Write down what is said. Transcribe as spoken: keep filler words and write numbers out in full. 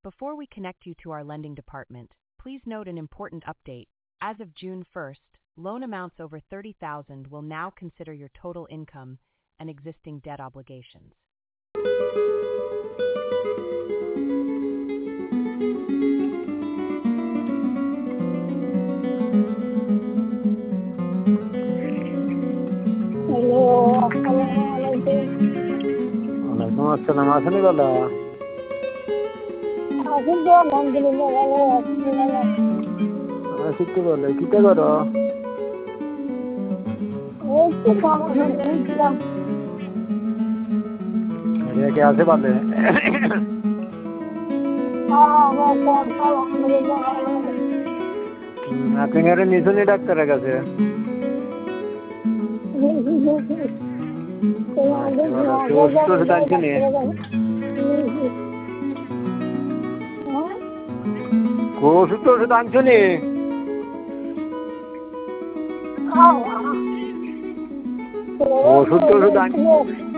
Before we connect you to our lending department, please note an important update. As of June first, loan amounts over thirty thousand will now consider your total income and existing debt obligations. Hello अस्सलाम वालेकुम। ওয়ালাইকুম আসসালাম। আসেনি দাদা? আছি তো আলহামদুলিল্লাহ ভালো আছি ভালো। আছি তো ভালো। কিটা করো? এই তো খাওয়া দাওয়া করছিলাম। আরে কে আছে বাদে? আমার সব আলহামদুলিল্লাহ ভালো। আপনি আরে নিছুনি ডাক্তারের কাছে? ওষুধ টষুধ আনছুনি? ওষুধ টষুধ আনছুনি? ওষুধ টষুধ আন